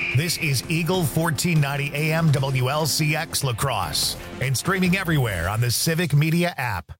This is Eagle 1490 AM WLCX La Crosse and streaming everywhere on the Civic Media app.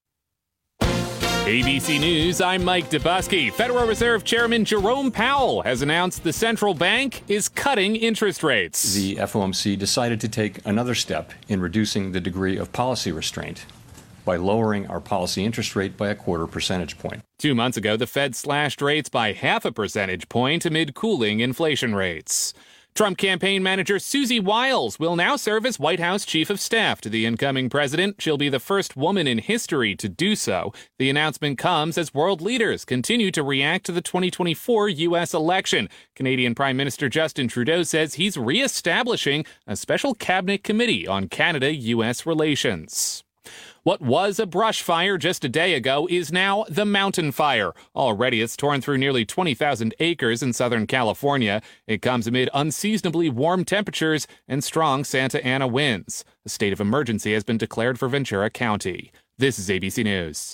ABC News, I'm Mike Dubusky. Federal Reserve Chairman Jerome Powell has announced the central bank is cutting interest rates. The FOMC decided to take another step in reducing the degree of policy restraint by lowering our policy interest rate by 0.25 percentage point. 2 months ago, the Fed slashed rates by 0.5 percentage point amid cooling inflation rates. Trump campaign manager Susie Wiles will now serve as White House chief of staff to the incoming president. She'll be the first woman in history to do so. The announcement comes as world leaders continue to react to the 2024 U.S. election. Canadian Prime Minister Justin Trudeau says he's reestablishing a special cabinet committee on Canada-U.S. relations. What was a brush fire just a day ago is now the mountain fire. Already, it's torn through nearly 20,000 acres in Southern California. It comes amid unseasonably warm temperatures and strong Santa Ana winds. A state of emergency has been declared for Ventura County. This is ABC News.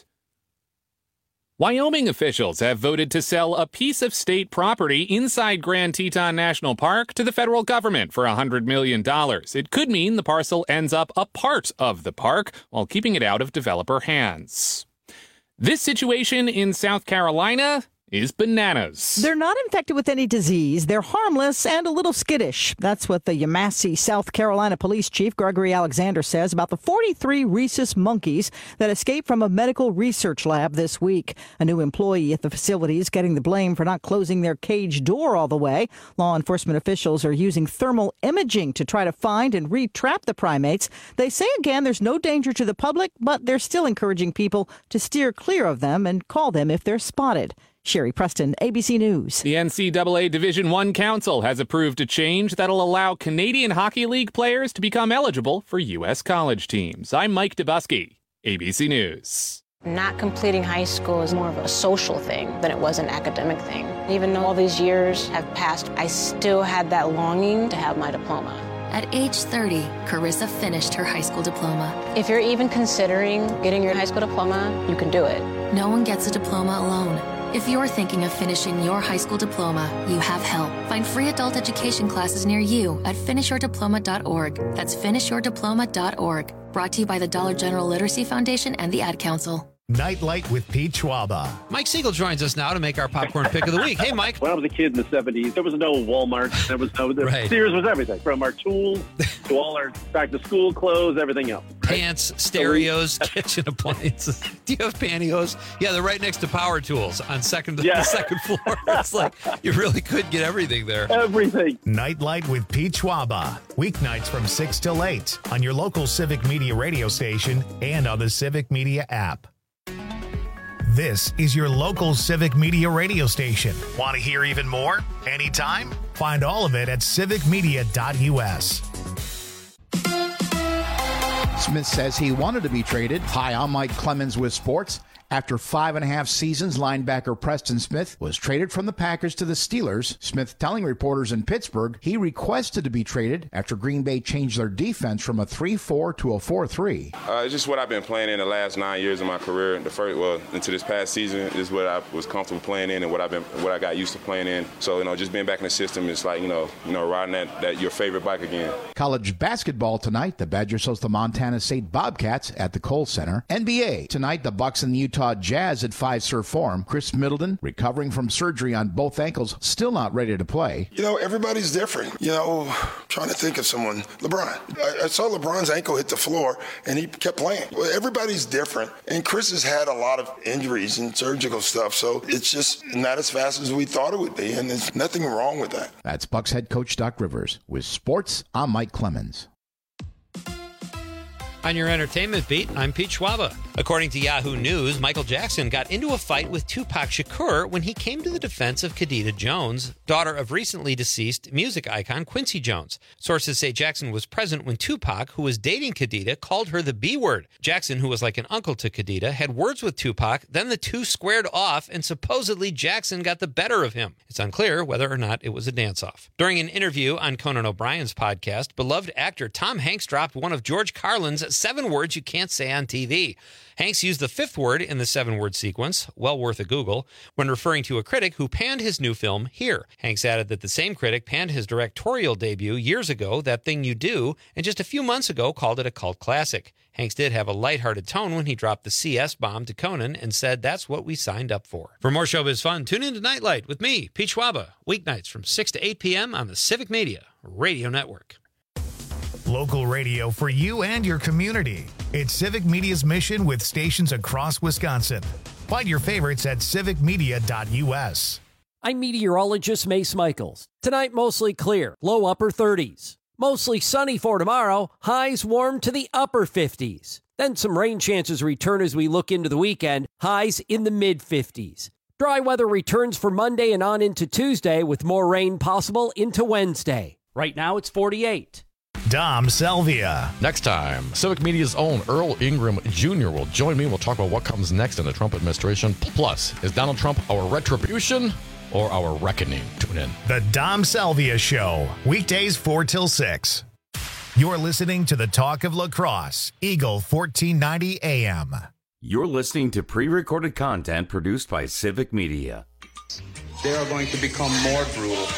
Wyoming officials have voted to sell a piece of state property inside Grand Teton National Park to the federal government for $100 million. It could mean the parcel ends up a part of the park while keeping it out of developer hands. This situation in South Carolina is bananas. They're not infected with any disease. They're harmless and a little skittish. That's what the Yemassee, South Carolina Police Chief Gregory Alexander says about the 43 rhesus monkeys that escaped from a medical research lab this week. A new employee at the facility is getting the blame for not closing their cage door all the way. Law enforcement officials are using thermal imaging to try to find and re-trap the primates. They say again there's no danger to the public, but they're still encouraging people to steer clear of them and call them if they're spotted. Sherry Preston, ABC News. The NCAA Division I Council has approved a change that'll allow Canadian Hockey League players to become eligible for U.S. college teams. I'm Mike Dubusky, ABC News. Not completing high school is more of a social thing than it was an academic thing. Even though all these years have passed, I still had that longing to have my diploma. At age 30, Carissa finished her high school diploma. If you're even considering getting your high school diploma, you can do it. No one gets a diploma alone. If you're thinking of finishing your high school diploma, you have help. Find free adult education classes near you at finishyourdiploma.org. That's finishyourdiploma.org. Brought to you by the Dollar General Literacy Foundation and the Ad Council. Nightlight with Pete Schwaba. Mike Siegel joins us now to make our popcorn pick of the week. Hey, Mike. When I was a kid in the 70s, there was no Walmart. There was no Right. Sears was everything, from our tools to all our back-to-school clothes, everything else. Pants, stereos, kitchen appliances. Do you have pantyhose? Yeah, they're right next to power tools on the second floor. It's like you really could get everything there. Everything. Nightlight with Pete Schwaba. Weeknights from 6 till 8 on your local Civic Media radio station and on the Civic Media app. This is your local Civic Media radio station. Want to hear even more? Anytime? Find all of it at civicmedia.us. Smith says he wanted to be traded. Hi, I'm Mike Clemens with sports. After 5.5 seasons, linebacker Preston Smith was traded from the Packers to the Steelers. Smith telling reporters in Pittsburgh he requested to be traded after Green Bay changed their defense from a 3-4 to a 4-3. It's just what I've been playing in the last 9 years of my career. Into this past season is what I was comfortable playing in and what I got used to playing in. So, just being back in the system is like, riding that your favorite bike again. College basketball tonight. The Badgers host the Montana State Bobcats at the Kohl Center. NBA tonight. The Bucks and the Utah Jazz at Fiserv Forum. Chris Middleton, recovering from surgery on both ankles, still not ready to play. Everybody's different. Trying to think of someone. LeBron. I saw LeBron's ankle hit the floor, and he kept playing. Well, everybody's different, and Chris has had a lot of injuries and surgical stuff, so it's just not as fast as we thought it would be, and there's nothing wrong with that. That's Bucks head coach Doc Rivers. With sports, I'm Mike Clemens. On your entertainment beat, I'm Pete Schwaba. According to Yahoo News, Michael Jackson got into a fight with Tupac Shakur when he came to the defense of Khadijah Jones, daughter of recently deceased music icon Quincy Jones. Sources say Jackson was present when Tupac, who was dating Khadijah, called her the B word. Jackson, who was like an uncle to Khadijah, had words with Tupac, then the two squared off, and supposedly Jackson got the better of him. It's unclear whether or not it was a dance-off. During an interview on Conan O'Brien's podcast, beloved actor Tom Hanks dropped one of George Carlin's 7 words you can't say on TV. Hanks used the 5th word in the 7-word sequence, well worth a Google, when referring to a critic who panned his new film, Here. Hanks added that the same critic panned his directorial debut years ago, That Thing You Do, and just a few months ago called it a cult classic. Hanks did have a lighthearted tone when he dropped the CS bomb to Conan and said that's what we signed up for. For more showbiz fun, tune in to Nightlight with me, Pete Schwaba, weeknights from 6 to 8 p.m. on the Civic Media Radio Network. Local radio for you and your community. It's Civic Media's mission with stations across Wisconsin. Find your favorites at civicmedia.us. I'm meteorologist Mace Michaels. Tonight, mostly clear, low upper 30s. Mostly sunny for tomorrow, highs warm to the upper 50s. Then some rain chances return as we look into the weekend, highs in the mid-50s. Dry weather returns for Monday and on into Tuesday with more rain possible into Wednesday. Right now, it's 48. Dom Selvia. Next time, Civic Media's own Earl Ingram Jr. will join me. We'll talk about what comes next in the Trump administration. Plus, is Donald Trump our retribution or our reckoning? Tune in. The Dom Selvia Show, weekdays 4 till 6. You're listening to the Talk of La Crosse, Eagle 1490 AM. You're listening to pre-recorded content produced by Civic Media. They are going to become more brutal.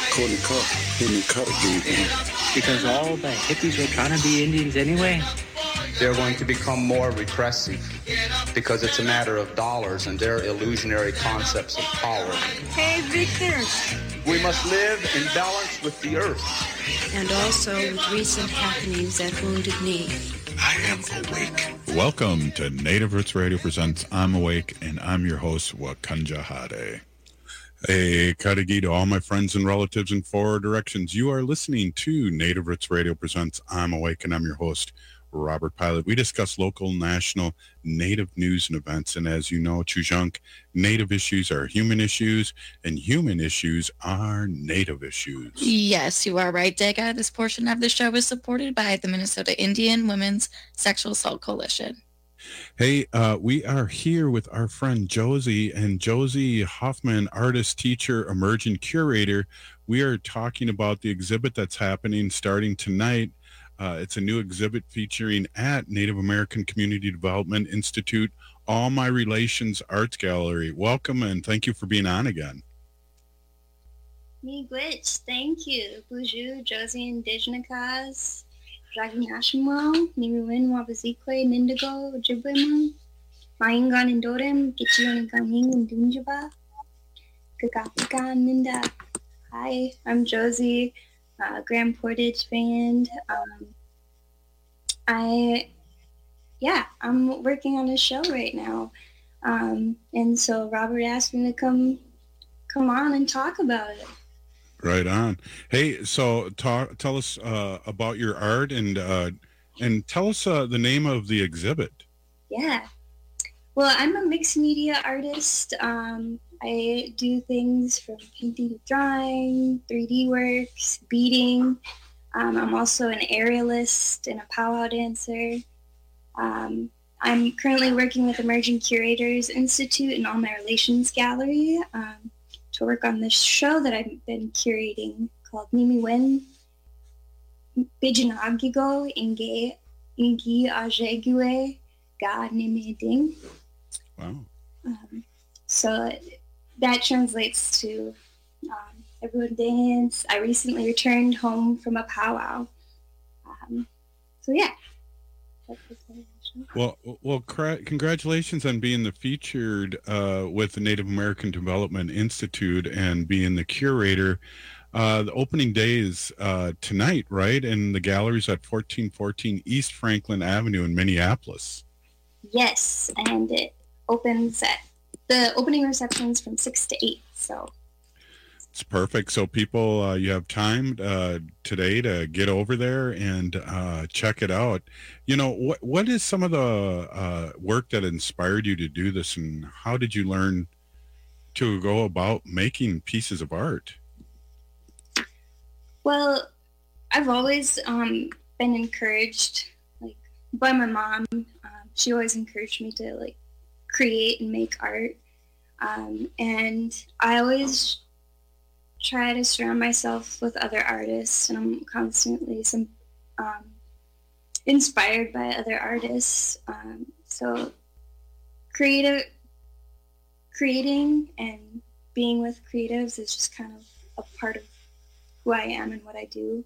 Because all the hippies were trying to be Indians anyway. They're going to become more repressive because it's a matter of dollars and their illusionary concepts of power. Hey, Victor. We must live in balance with the earth. And also with recent happenings at Wounded Knee. I am awake. Welcome to Native Roots Radio presents I'm Awake, and I'm your host, Wakanja Hade. Hey, Kadagi to all my friends and relatives in 4 directions. You are listening to Native Roots Radio presents I'm Awake, and I'm your host, Robert Pilot. We discuss local, national, Native news and events. And as you know, Chujunk, Native issues are human issues, and human issues are Native issues. Yes, you are right, Dega. This portion of the show is supported by the Minnesota Indian Women's Sexual Assault Coalition. Hey, we are here with our friend Josie, and Josie Hoffman, artist, teacher, emergent curator. We are talking about the exhibit that's happening starting tonight. It's a new exhibit featuring at Native American Community Development Institute, All My Relations Arts Gallery. Welcome, and thank you for being on again. Miigwech, thank you. Buju, Josie, Indigenous. Dragi Hashimo, Niruin Wabazikwe, Nindigo, Ojibwemon, Maingan Indorem, Gichion Ganging and Dunjaba, Gagapikan Ninda. Hi, I'm Josie, Grand Portage band. I'm working on a show right now. And so Robert asked me to come on and talk about it. Right on. Hey, so tell us about your art and tell us the name of the exhibit. Yeah. Well, I'm a mixed media artist. I do things from painting to drawing, 3D works, beading. I'm also an aerialist and a powwow dancer. I'm currently working with Emerging Curators Institute and All My Relations Gallery to work on this show that I've been curating called Nimi Wen Bijanagigo Inge Ajegue Ga Nimi Ding. Wow. So that translates to everyone dance. I recently returned home from a powwow. So yeah. Well, congratulations on being the featured with the Native American Development Institute and being the curator. The opening day is tonight, right? And the gallery's at 1414 East Franklin Avenue in Minneapolis. Yes, and it opens at the opening receptions from 6 to 8. So it's perfect. So people, you have time today to get over there and check it out. You know, what is some of the work that inspired you to do this, and how did you learn to go about making pieces of art? Well, I've always been encouraged, like, by my mom. She always encouraged me to, like, create and make art. And I always try to surround myself with other artists, and I'm constantly inspired by other artists. So creating and being with creatives is just kind of a part of who I am and what I do.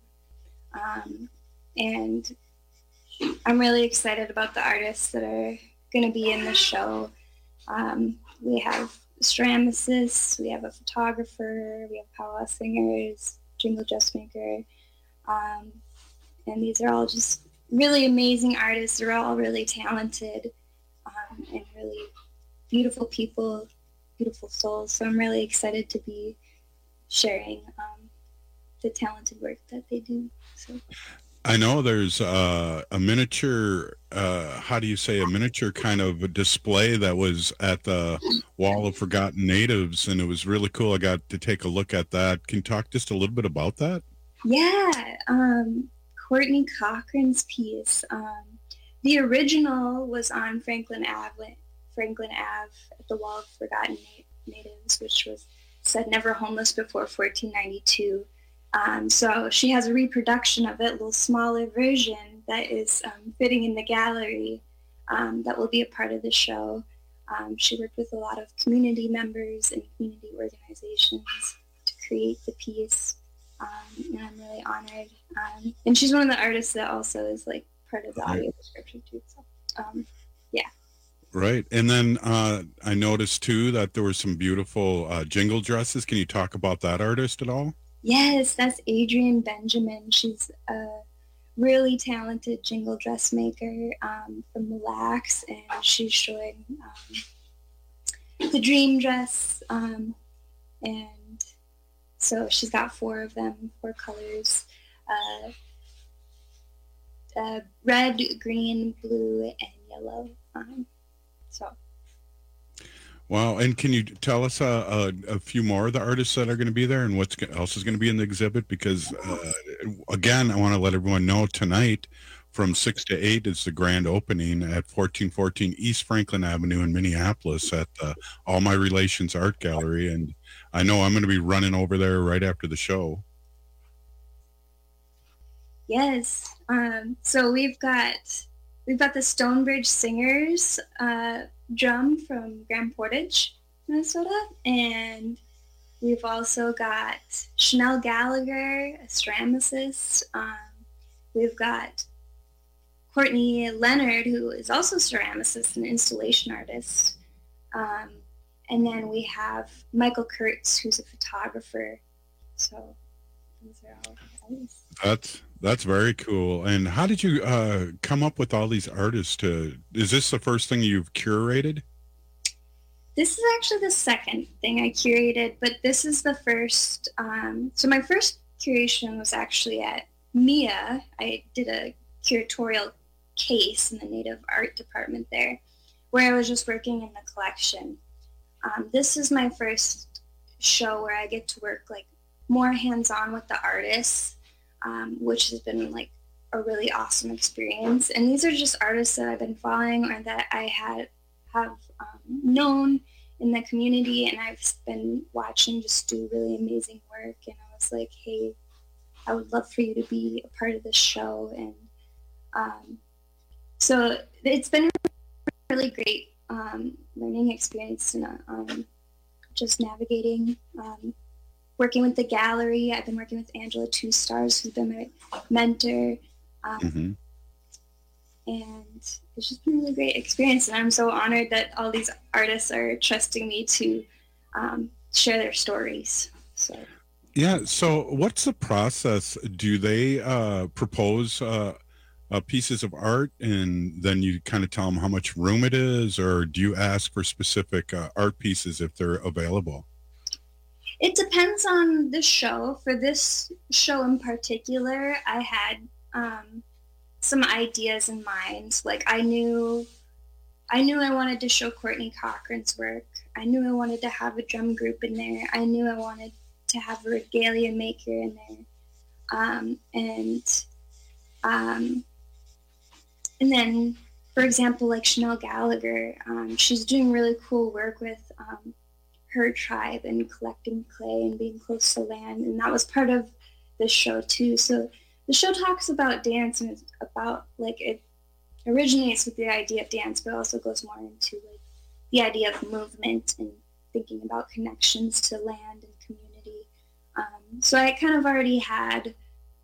And I'm really excited about the artists that are going to be in the show. We have Stramicist, we have a photographer, we have powwow singers, jingle dressmaker, and these are all just really amazing artists. They're all really talented and really beautiful people, beautiful souls. So I'm really excited to be sharing the talented work that they do. So I know there's a miniature, how do you say, a miniature kind of a display that was at the Wall of Forgotten Natives, and it was really cool. I got to take a look at that. Can you talk just a little bit about that? Yeah, Courtney Cochran's piece. The original was on Franklin Ave at the Wall of Forgotten Natives, which was said never homeless before 1492. So she has a reproduction of it, a little smaller version that is fitting in the gallery that will be a part of the show. She worked with a lot of community members and community organizations to create the piece, and I'm really honored. And she's one of the artists that also is like part of the audio description too. So, yeah. Right. And then I noticed too that there were some beautiful jingle dresses. Can you talk about that artist at all? Yes, that's Adrienne Benjamin. She's a really talented jingle dressmaker from Mille Lacs, and she's showing the dream dress. And so she's got 4 of them, 4 colors, red, green, blue, and yellow. Wow. And can you tell us a few more of the artists that are going to be there and what else is going to be in the exhibit? Because, again, I want to let everyone know tonight from 6 to 8 is the grand opening at 1414 East Franklin Avenue in Minneapolis at the All My Relations Art Gallery. And I know I'm going to be running over there right after the show. Yes. So we've got the Stonebridge Singers drum from Grand Portage, Minnesota, and we've also got Chanel Gallagher, a ceramicist. We've got Courtney Leonard, who is also a ceramicist and installation artist. And then we have Michael Kurtz, who's a photographer. So those are all artists. That's very cool. And how did you come up with all these artists? Is this the first thing you've curated? This is actually the second thing I curated, but this is the first. So my first curation was actually at MIA. I did a curatorial case in the Native Art department there, where I was just working in the collection. This is my first show where I get to work like more hands-on with the artists. Which has been like a really awesome experience. And these are just artists that I've been following or that I have known in the community, and I've been watching just do really amazing work. And I was like, hey, I would love for you to be a part of this show. And so it's been a really great learning experience and just navigating working with the gallery. I've been working with Angela Two Stars, who's been my mentor. And it's just been a really great experience. And I'm so honored that all these artists are trusting me to share their stories. So. Yeah. So what's the process? Do they propose pieces of art and then you kind of tell them how much room it is, or do you ask for specific art pieces if they're available? It depends on the show. For this show in particular, I had some ideas in mind. Like I knew I wanted to show Courtney Cochran's work. I knew I wanted to have a drum group in there. I knew I wanted to have a regalia maker in there. And then, for example, like Chanel Gallagher, she's doing really cool work with her tribe and collecting clay and being close to land, and that was part of the show too. So the show talks about dance, and it's about like it originates with the idea of dance, but also goes more into like the idea of movement and thinking about connections to land and community. So I kind of already had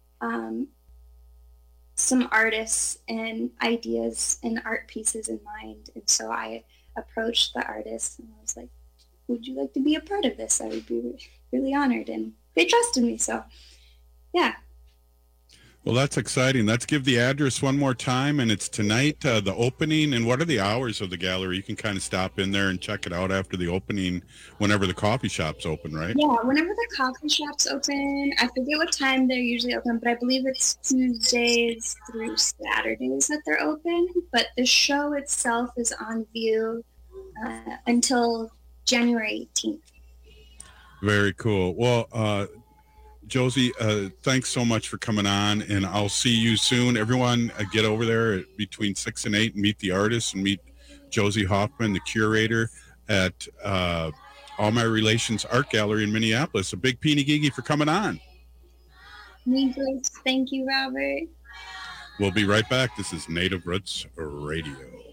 some artists and ideas and art pieces in mind, and so I approached the artists and I was like, would you like to be a part of this? I would be really honored, and they trusted me, so yeah. Well, that's exciting. Let's give the address one more time, and it's tonight, the opening. And what are the hours of the gallery? You can kind of stop in there and check it out after the opening, whenever the coffee shop's open, right? Yeah, whenever the coffee shop's open. I forget what time they're usually open, but I believe it's Tuesdays through Saturdays that they're open. But the show itself is on view until January 18th. Very cool. Well, Josie, thanks so much for coming on, and I'll see you soon. Everyone, get over there between 6 and 8 and meet the artist and meet Josie Hoffman, the curator at All My Relations Art Gallery in Minneapolis. A big peeny-gigi for coming on. Negroes, thank you, Robert. We'll be right back. This is Native Roots Radio.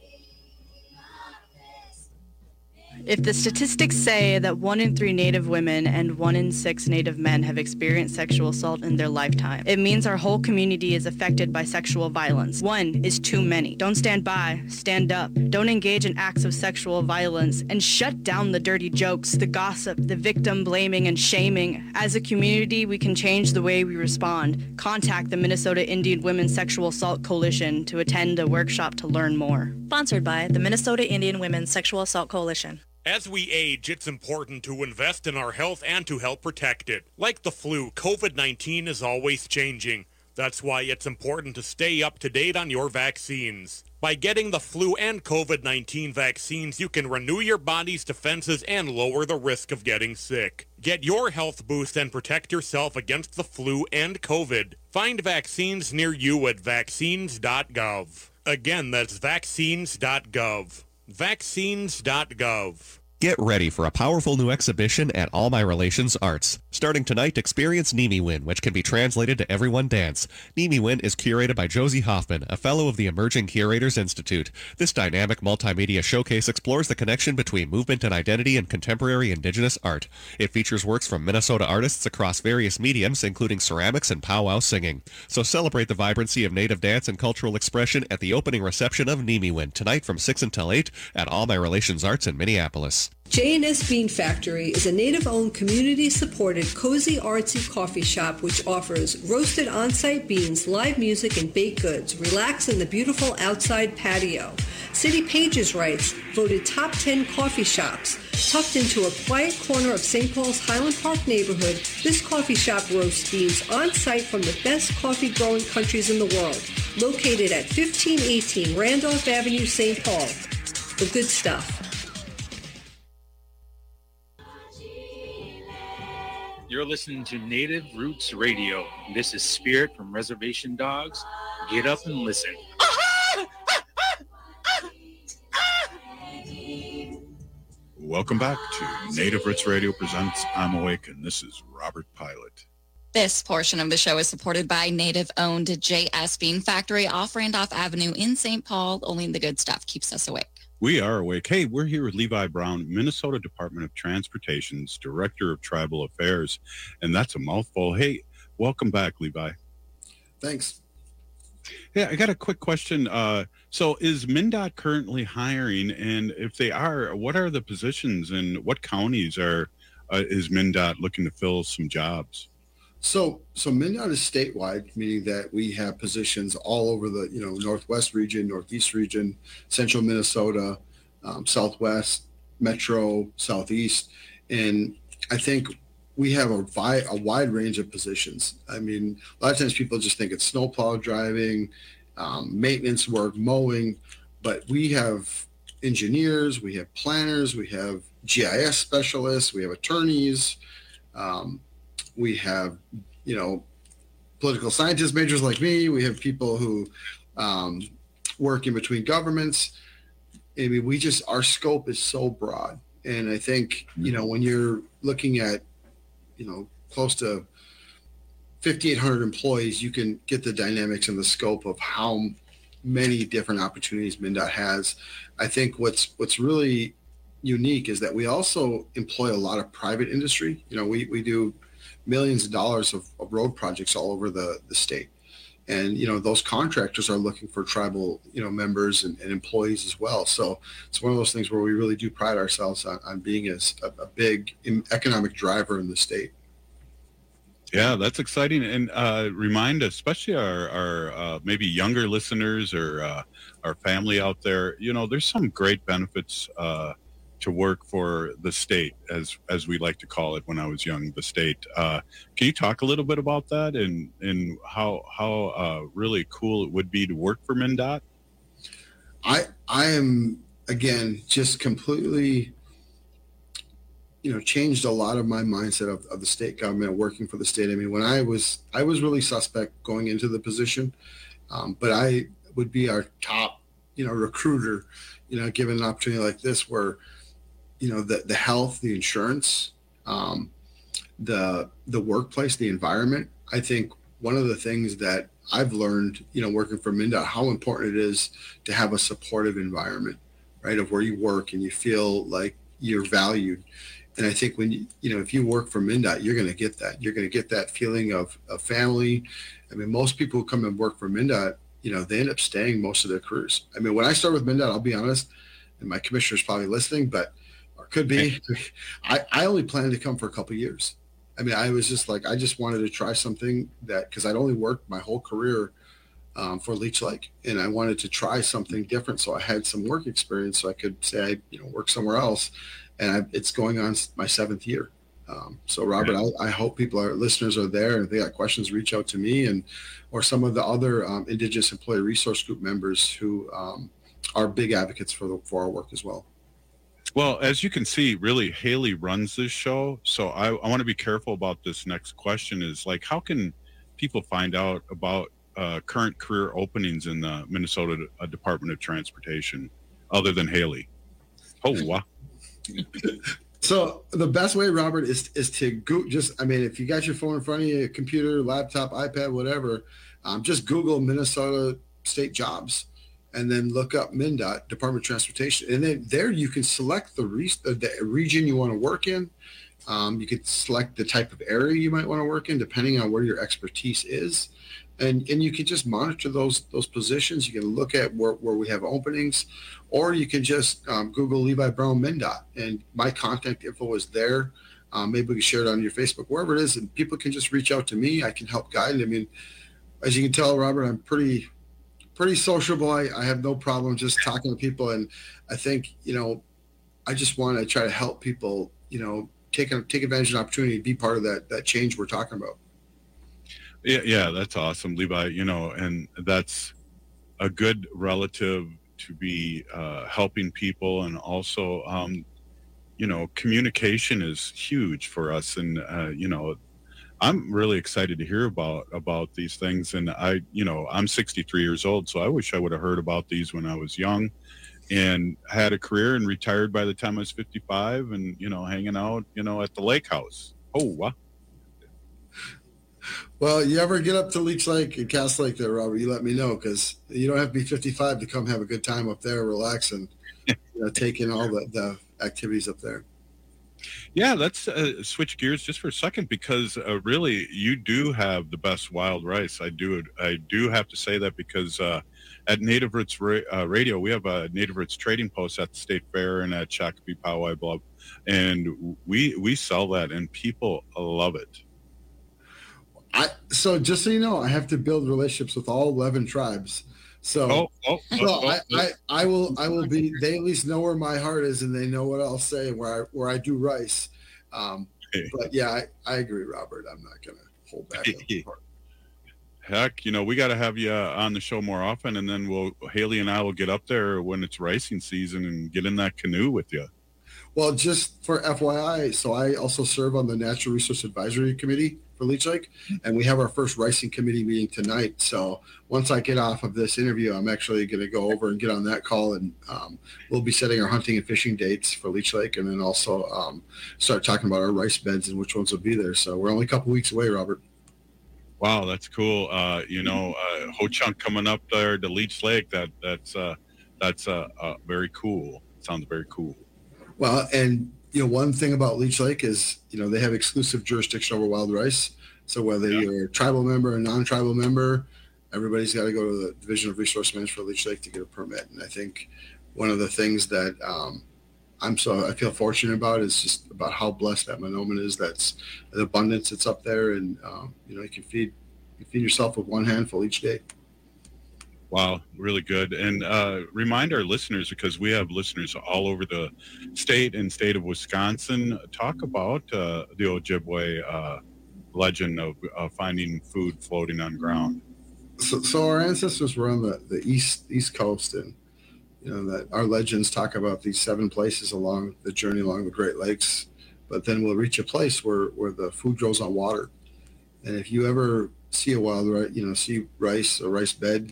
If the statistics say that 1 in 3 Native women and 1 in 6 Native men have experienced sexual assault in their lifetime, it means our whole community is affected by sexual violence. 1 is too many. Don't stand by, stand up. Don't engage in acts of sexual violence, and shut down the dirty jokes, the gossip, the victim blaming and shaming. As a community, we can change the way we respond. Contact the Minnesota Indian Women's Sexual Assault Coalition to attend a workshop to learn more. Sponsored by the Minnesota Indian Women's Sexual Assault Coalition. As we age, it's important to invest in our health and to help protect it. Like the flu, COVID-19 is always changing. That's why it's important to stay up to date on your vaccines. By getting the flu and COVID-19 vaccines, you can renew your body's defenses and lower the risk of getting sick. Get your health boost and protect yourself against the flu and COVID. Find vaccines near you at vaccines.gov. Again, that's vaccines.gov. Vaccines.gov. Get ready for a powerful new exhibition at All My Relations Arts. Starting tonight, experience Nimiwin, which can be translated to Everyone Dance. Nimiwin is curated by Josie Hoffman, a fellow of the Emerging Curators Institute. This dynamic multimedia showcase explores the connection between movement and identity in contemporary indigenous art. It features works from Minnesota artists across various mediums, including ceramics and powwow singing. So celebrate the vibrancy of Native dance and cultural expression at the opening reception of Nimiwin, tonight from 6 until 8 at All My Relations Arts in Minneapolis. J&S Bean Factory is a Native-owned, community-supported, cozy, artsy coffee shop which offers roasted on-site beans, live music, and baked goods. Relax in the beautiful outside patio. City Pages writes, voted top 10 coffee shops. Tucked into a quiet corner of St. Paul's Highland Park neighborhood, this coffee shop roasts beans on-site from the best coffee-growing countries in the world. Located at 1518 Randolph Avenue, St. Paul. The good stuff. You're listening to Native Roots Radio. This is Spirit from Reservation Dogs. Get up and listen. Welcome back to Native Roots Radio presents I'm Awake, and this is Robert Pilot. This portion of the show is supported by Native-owned J.S. Bean Factory off Randolph Avenue in St. Paul. Only the good stuff keeps us awake. We are awake. Hey, we're here with Levi Brown, Minnesota Department of Transportation's Director of Tribal Affairs, and that's a mouthful. Hey, welcome back, Levi. Thanks. Yeah, I got a quick question. So is MnDOT currently hiring, and if they are, what are the positions and what counties is MnDOT looking to fill some jobs? So MnDOT is statewide, meaning that we have positions all over the Northwest region, Northeast region, Central Minnesota, Southwest, Metro, Southeast, and I think we have a wide range of positions. I mean, a lot of times people just think it's snowplow driving, maintenance work, mowing, but we have engineers, we have planners, we have GIS specialists, we have attorneys. We have, political scientist majors like me. We have people who work in between governments. I mean, our scope is so broad. And I think, when you're looking at, close to 5,800 employees, you can get the dynamics and the scope of how many different opportunities MnDOT has. I think what's really unique is that we also employ a lot of private industry. We do millions of dollars of road projects all over the state. And, those contractors are looking for tribal, members and employees as well. So it's one of those things where we really do pride ourselves on being a big economic driver in the state. Yeah, that's exciting. And remind especially our maybe younger listeners or our family out there, there's some great benefits to work for the state, as we like to call it when I was young, the state. Can you talk a little bit about that and how really cool it would be to work for MnDOT? I am, again, just completely changed a lot of my mindset of the state government, working for the state. I mean, when I was really suspect going into the position, but I would be our top, recruiter, given an opportunity like this where, the health, the insurance, the workplace, the environment. I think one of the things that I've learned, working for MnDOT, how important it is to have a supportive environment, right, of where you work and you feel like you're valued. And I think when if you work for MnDOT, you're going to get that. You're going to get that feeling of family. I mean, most people who come and work for MnDOT, they end up staying most of their careers. I mean, when I started with MnDOT, I'll be honest, and my commissioner's probably listening, or could be, I only planned to come for a couple of years. I mean, I was just like, I just wanted to try something because I'd only worked my whole career for Leech Lake, and I wanted to try something different. So I had some work experience, so I could say I work somewhere else. And it's going on my 7th year. So Robert, I hope our listeners are there, and if they got questions, reach out to me or some of the other Indigenous Employee Resource Group members who are big advocates for our work as well. Well, as you can see, really, Haley runs this show. So I want to be careful about this next question is like, how can people find out about current career openings in the Minnesota Department of Transportation other than Haley? Oh, wow. So the best way, Robert, is to Google. If you got your phone in front of you, a computer, laptop, iPad, whatever, just Google Minnesota state jobs, and then look up MnDOT, Department of Transportation, and then there you can select the region you want to work in. You could select the type of area you might want to work in, depending on where your expertise is. And you can just monitor those positions. You can look at where we have openings, or you can just Google Levi Brown MnDOT, and my contact info is there. Maybe we can share it on your Facebook, wherever it is, and people can just reach out to me. I can help guide. I mean, as you can tell, Robert, I'm pretty sociable. I have no problem just talking to people, and I think I just want to try to help people take advantage of the opportunity, be part of that change we're talking about. Yeah, that's awesome, Levi. And that's a good relative to be helping people, and also, communication is huge for us. And I'm really excited to hear about these things. And I'm 63 years old, so I wish I would have heard about these when I was young, and had a career and retired by the time I was 55, and hanging out at the lake house. Oh, wow. Well, you ever get up to Leech Lake and Cass Lake there, Robert, you let me know, because you don't have to be 55 to come have a good time up there, relax, and take in all the activities up there. Yeah, let's switch gears just for a second, because really you do have the best wild rice. I do have to say that, because at Native Roots Radio, we have a Native Roots trading post at the State Fair and at Shakopee Poway Bluff, and we sell that, and people love it. So just so you know, I have to build relationships with all 11 tribes. So, I will be. They at least know where my heart is, and they know what I'll say where I do rice. But yeah, I agree, Robert. I'm not going to hold back. Heck, we got to have you on the show more often, and then Haley and I will get up there when it's ricing season and get in that canoe with you. Well, just for FYI, so I also serve on the Natural Resource Advisory Committee for Leech Lake, and we have our first ricing committee meeting tonight. So once I get off of this interview, I'm actually going to go over and get on that call, and we'll be setting our hunting and fishing dates for Leech Lake, and then also start talking about our rice beds and which ones will be there. So we're only a couple weeks away, Robert. Wow, that's cool. Ho Chunk coming up there to Leech Lake. That's very cool. Sounds very cool. Well, and one thing about Leech Lake is they have exclusive jurisdiction over wild rice. So whether you're a tribal member or a non-tribal member, everybody's got to go to the Division of Resource Management for Leech Lake to get a permit. And I think one of the things that I feel fortunate about is just about how blessed that Mahnomen is. That's the abundance that's up there, and you can feed yourself with one handful each day. Wow, really good. And remind our listeners, because we have listeners all over the state and state of Wisconsin, talk about the Ojibwe legend of finding food floating on ground. So our ancestors were on the east coast, and that our legends talk about these 7 places along the journey along the Great Lakes, but then we'll reach a place where the food grows on water. And if you ever see a wild rice, see rice, a rice bed,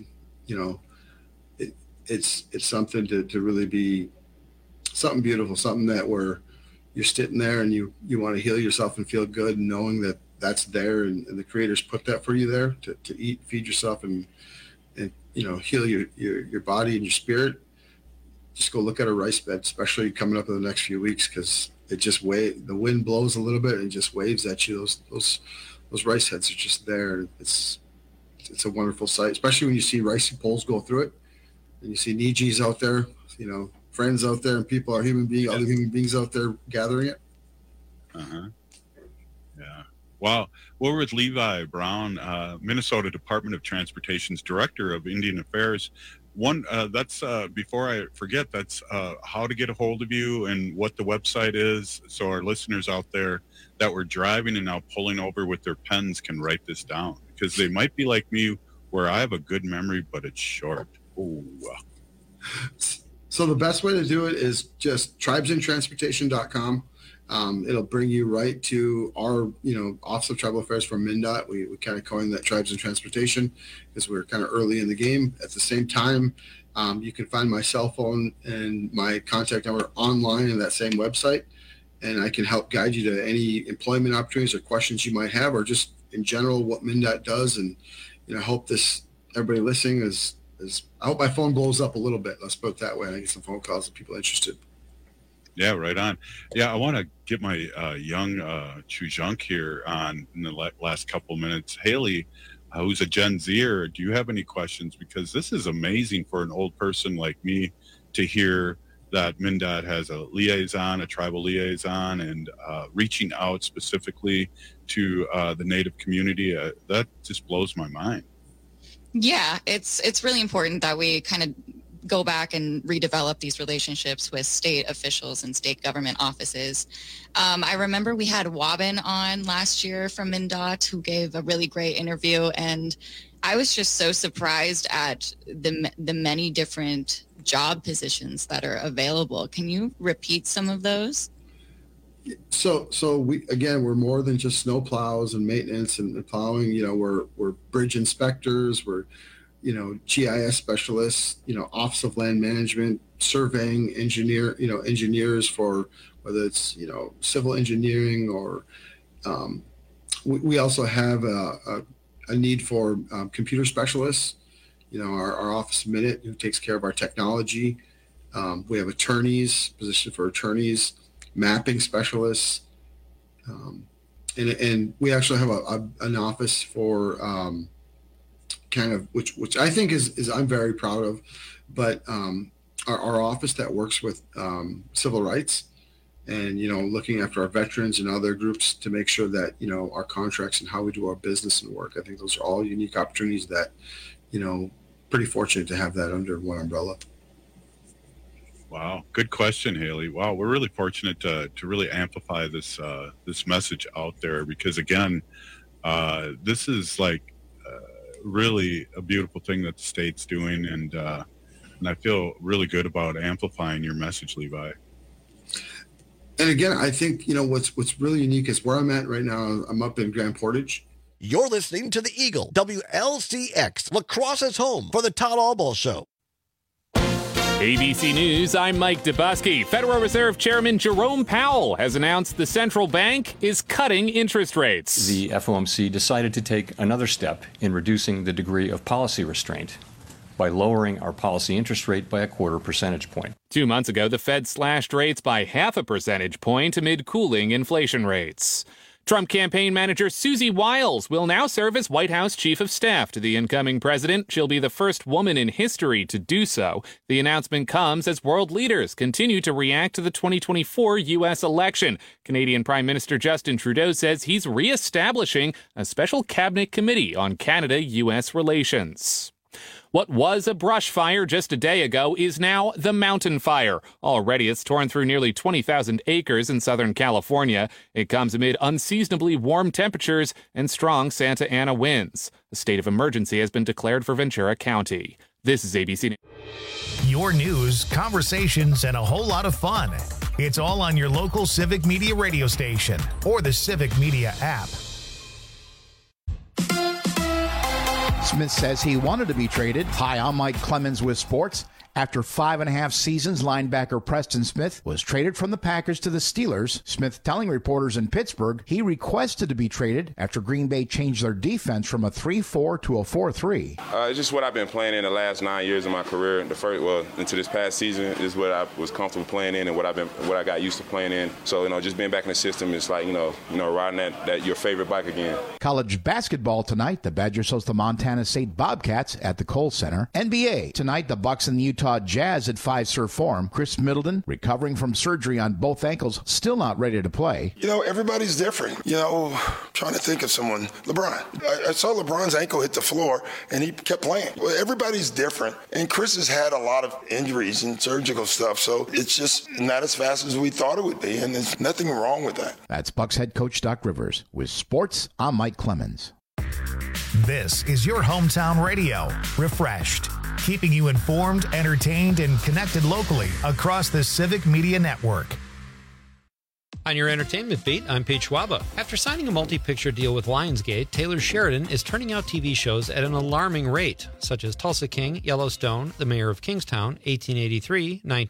it's something to really be something beautiful, something that where you're sitting there and you want to heal yourself and feel good, knowing that that's there, and the creators put that for you there to eat, feed yourself, and heal your body and your spirit. Just go look at a rice bed, especially coming up in the next few weeks, because it just the wind blows a little bit and just waves at you. Those rice heads are just there. It's a wonderful sight, especially when you see ricey poles go through it, and you see Nijis out there, friends out there, and people are other human beings out there gathering it. Yeah. Wow. We're with Levi Brown, Minnesota Department of Transportation's Director of Indian Affairs. That's before I forget, that's how to get a hold of you and what the website is, so our listeners out there that were driving and now pulling over with their pens can write this down, because they might be like me where I have a good memory, but it's short. Ooh. So the best way to do it is just tribesandtransportation.com. It'll bring you right to our, Office of Tribal Affairs from MnDOT. We kind of coined that Tribes and Transportation because we're kind of early in the game. At the same time, you can find my cell phone and my contact number online in that same website, and I can help guide you to any employment opportunities or questions you might have, or just in general what MnDOT does. And I hope everybody listening is I hope my phone blows up a little bit. Let's put it that way. I get some phone calls of people interested. Yeah, right on. Yeah, I want to get my young Chujunk here on in the last couple minutes. Haley, who's a Gen Zer, do you have any questions? Because this is amazing for an old person like me to hear that MnDOT has a tribal liaison, and reaching out specifically to the Native community. That just blows my mind. Yeah, it's really important that we kind of go back and redevelop these relationships with state officials and state government offices. I remember we had Wabin on last year from MnDOT, who gave a really great interview, and I was just so surprised at the many different job positions that are available. Can you repeat some of those? So we're more than just snow plows and maintenance and plowing. We're bridge inspectors. We're GIS specialists, Office of Land Management, surveying engineers for whether it's, civil engineering or we also have a need for computer specialists, our Office Minute, who takes care of our technology. We have position for attorneys, mapping specialists. And we actually have an office for kind of which I think is I'm very proud of, but our office that works with civil rights and looking after our veterans and other groups to make sure that our contracts and how we do our business and work. I think those are all unique opportunities that pretty fortunate to have that under one umbrella. Wow, good question, Haley. Wow, we're really fortunate to really amplify this message out there, because again, this is like really a beautiful thing that the state's doing, and I feel really good about amplifying your message, Levi. And again, I think what's really unique is where I'm at right now. I'm up in Grand Portage. You're listening to the Eagle, WLCX, La Crosse's home for the Todd Albaugh Show. ABC News, I'm Mike Dubusky. Federal Reserve Chairman Jerome Powell has announced the central bank is cutting interest rates. The FOMC decided to take another step in reducing the degree of policy restraint by lowering our policy interest rate by 0.25 percentage point. 2 months ago, the Fed slashed rates by 0.5 percentage point amid cooling inflation rates. Trump campaign manager Susie Wiles will now serve as White House chief of staff to the incoming president. She'll be the first woman in history to do so. The announcement comes as world leaders continue to react to the 2024 U.S. election. Canadian Prime Minister Justin Trudeau says he's reestablishing a special cabinet committee on Canada-U.S. relations. What was a brush fire just a day ago is now the mountain fire. Already, it's torn through nearly 20,000 acres in Southern California. It comes amid unseasonably warm temperatures and strong Santa Ana winds. A state of emergency has been declared for Ventura County. This is ABC News. Your news, conversations, and a whole lot of fun. It's all on your local Civic Media radio station or the Civic Media app. Smith says he wanted to be traded. Hi, I'm Mike Clemens with sports. After 5.5 seasons, linebacker Preston Smith was traded from the Packers to the Steelers. Smith telling reporters in Pittsburgh he requested to be traded after Green Bay changed their defense from a 3-4 to a 4-3. It's just what I've been playing in the last 9 years of my career. Into this past season is what I was comfortable playing in and what I got used to playing in. So, just being back in the system is like, riding that your favorite bike again. College basketball tonight. The Badgers host the Montana State Bobcats at the Kohl Center. NBA tonight. The Bucks and the Utah Jazz at Fiserv Forum. Chris Middleton, recovering from surgery on both ankles, still not ready to play. Everybody's different. Trying to think of someone. LeBron. I saw LeBron's ankle hit the floor, and he kept playing. Well, everybody's different. And Chris has had a lot of injuries and surgical stuff, so it's just not as fast as we thought it would be, and there's nothing wrong with that. That's Bucks head coach Doc Rivers. With sports, I'm Mike Clemens. This is your hometown radio. Refreshed. Keeping you informed, entertained, and connected locally across the Civic Media Network. On your entertainment beat, I'm Pete Schwaba. After signing a multi-picture deal with Lionsgate, Taylor Sheridan is turning out TV shows at an alarming rate, such as Tulsa King, Yellowstone, The Mayor of Kingstown, 1883,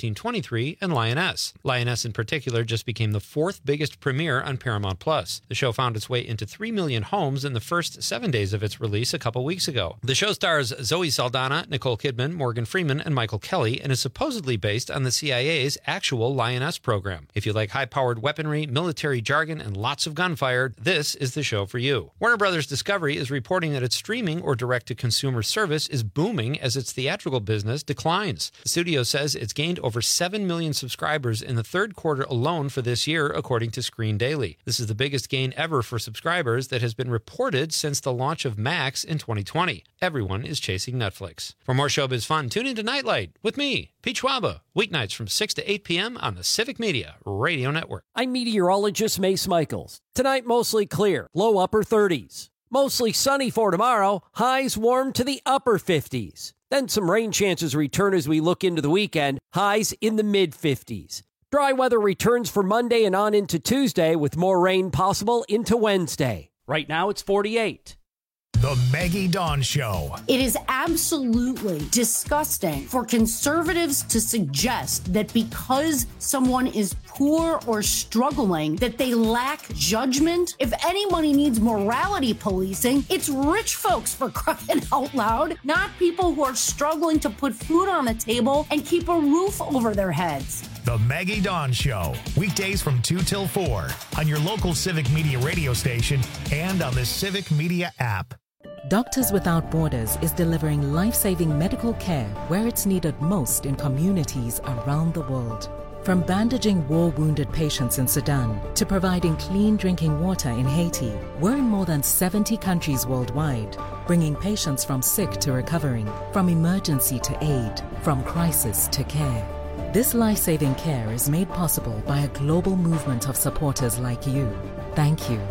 1923, and Lioness. Lioness in particular just became the 4th biggest premiere on Paramount+. The show found its way into 3 million homes in the first 7 days of its release a couple weeks ago. The show stars Zoe Saldana, Nicole Kidman, Morgan Freeman, and Michael Kelly, and is supposedly based on the CIA's actual Lioness program. If you like high-powered weaponry, military jargon, and lots of gunfire, this is the show for you. Warner Brothers Discovery is reporting that its streaming or direct-to-consumer service is booming as its theatrical business declines. The studio says it's gained over 7 million subscribers in the third quarter alone for this year, according to Screen Daily. This is the biggest gain ever for subscribers that has been reported since the launch of Max in 2020. Everyone is chasing Netflix. For more showbiz fun, tune into Nightlight with me, Pete Schwaba, weeknights from 6 to 8 p.m. on the Civic Media Radio Network. I'm meteorologist Mace Michaels. Tonight, mostly clear, low upper 30s. Mostly sunny for tomorrow, highs warm to the upper 50s. Then some rain chances return as we look into the weekend, highs in the mid-50s. Dry weather returns for Monday and on into Tuesday with more rain possible into Wednesday. Right now, it's 48. The Maggie Dawn Show. It is absolutely disgusting for conservatives to suggest that because someone is poor or struggling, that they lack judgment. If anybody needs morality policing, it's rich folks, for crying out loud, not people who are struggling to put food on the table and keep a roof over their heads. The Maggie Dawn Show, weekdays from 2 till 4 on your local Civic Media radio station and on the Civic Media app. Doctors Without Borders is delivering life-saving medical care where it's needed most in communities around the world. From bandaging war-wounded patients in Sudan to providing clean drinking water in Haiti, we're in more than 70 countries worldwide, bringing patients from sick to recovering, from emergency to aid, from crisis to care. This life-saving care is made possible by a global movement of supporters like you. Thank you.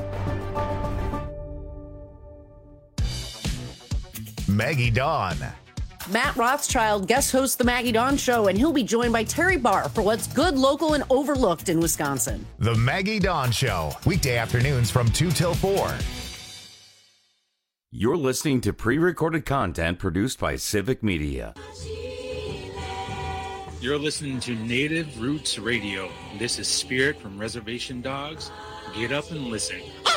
Maggie Dawn. Matt Rothschild guest hosts the Maggie Dawn Show, and he'll be joined by Terry Barr for what's good, local, and overlooked in Wisconsin. The Maggie Dawn Show, weekday afternoons from 2 till 4. You're listening to pre-recorded content produced by Civic Media. You're listening to Native Roots Radio. This is Spirit from Reservation Dogs. Get up and listen.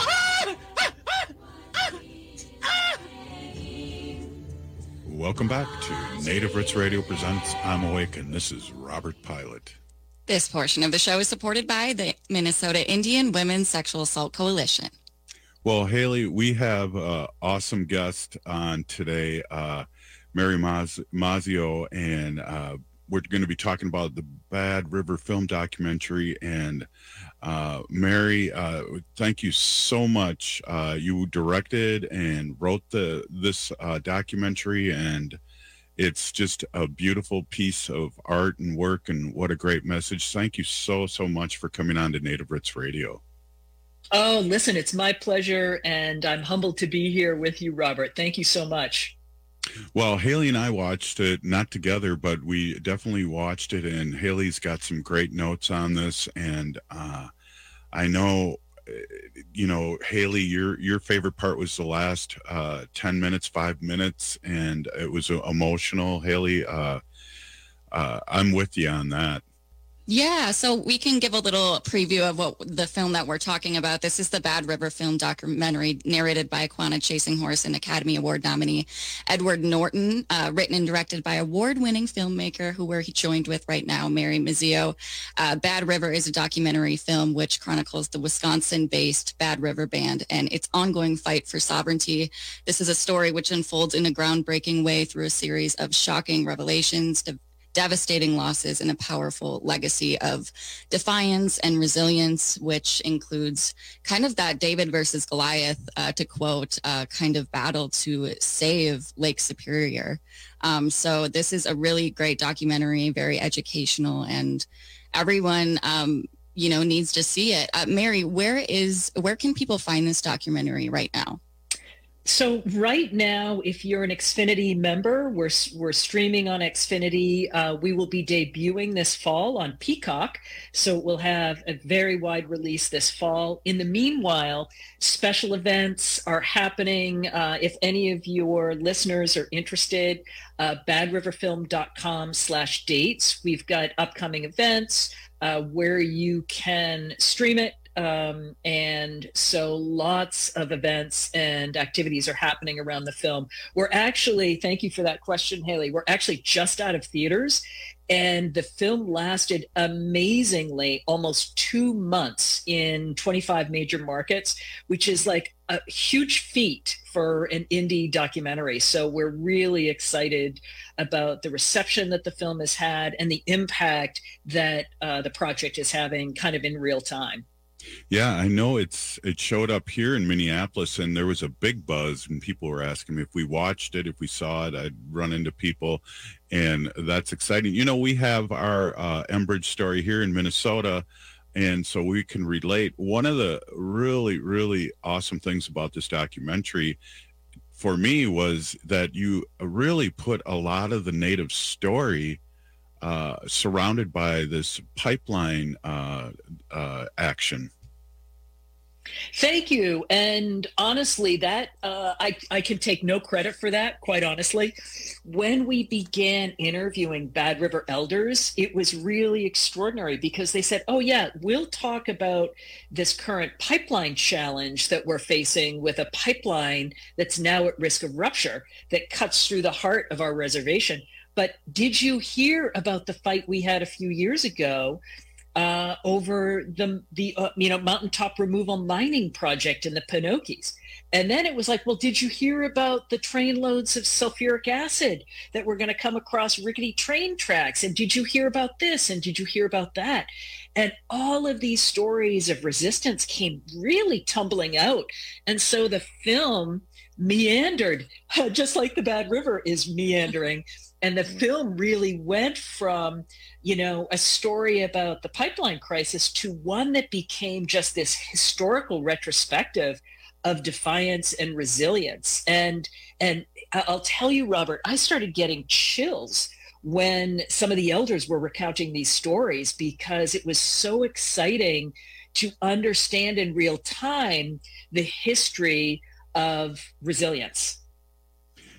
Welcome back to Native Roots Radio presents I'm Awake, and this is Robert Pilot. This portion of the show is supported by the Minnesota Indian Women's Sexual Assault Coalition. Well, Haley, we have an awesome guest on today, Mary Mazzio, and we're going to be talking about the Bad River film documentary. And Mary, thank you so much. You directed and wrote this documentary, and it's just a beautiful piece of art and work, and what a great message. Thank you so much for coming on to Native Roots Radio. Oh, listen, it's my pleasure, and I'm humbled to be here with you, Robert. Thank you so much. Well, Haley and I watched it, not together, but we definitely watched it, and Haley's got some great notes on this. And I know, Haley, your favorite part was the last 10 minutes, 5 minutes, and it was emotional. Haley, I'm with you on that. Yeah, so we can give a little preview of what the film that we're talking about. This is the Bad River film documentary narrated by Quanah Chasing Horse and Academy Award nominee Edward Norton, written and directed by award-winning filmmaker who we're joined with right now, Mary Mazzio. Bad River is a documentary film which chronicles the Wisconsin-based Bad River Band and its ongoing fight for sovereignty. This is a story which unfolds in a groundbreaking way through a series of shocking revelations, devastating losses, and a powerful legacy of defiance and resilience, which includes kind of that David versus Goliath, to quote, kind of battle to save Lake Superior. So this is a really great documentary, very educational, and everyone, needs to see it. Mary, where can people find this documentary right now? So right now, if you're an Xfinity member, we're streaming on Xfinity. We will be debuting this fall on Peacock, so we'll have a very wide release this fall. In the meanwhile, special events are happening. If any of your listeners are interested, badriverfilm.com/dates. We've got upcoming events where you can stream it. And so lots of events and activities are happening around the film. We're actually, thank you for that question, Haley, we're actually just out of theaters, and the film lasted amazingly almost 2 months in 25 major markets, which is like a huge feat for an indie documentary. So we're really excited about the reception that the film has had and the impact that the project is having kind of in real time. Yeah, I know it showed up here in Minneapolis, and there was a big buzz, and people were asking me if we watched it, if we saw it. I'd run into people, and that's exciting. We have our Enbridge story here in Minnesota, and so we can relate. One of the really, really awesome things about this documentary for me was that you really put a lot of the Native story surrounded by this pipeline action. Thank you. And honestly, that I can take no credit for that, quite honestly. When we began interviewing Bad River elders, it was really extraordinary because they said, oh yeah, we'll talk about this current pipeline challenge that we're facing with a pipeline that's now at risk of rupture that cuts through the heart of our reservation. But did you hear about the fight we had a few years ago over the mountaintop removal mining project in the Pinokies? And then it was like, well, did you hear about the train loads of sulfuric acid that were going to come across rickety train tracks? And did you hear about this? And did you hear about that? And all of these stories of resistance came really tumbling out. And so the film meandered, just like the Bad River is meandering. And the film really went from, a story about the pipeline crisis to one that became just this historical retrospective of defiance and resilience. And I'll tell you, Robert, I started getting chills when some of the elders were recounting these stories because it was so exciting to understand in real time the history of resilience.